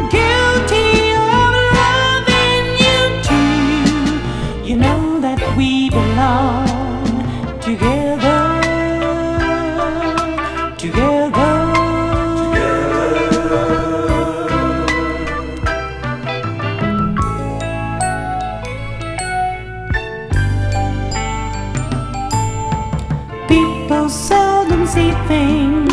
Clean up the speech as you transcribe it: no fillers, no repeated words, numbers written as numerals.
guilty of loving you too. You know that we belong together, together. People seldom see things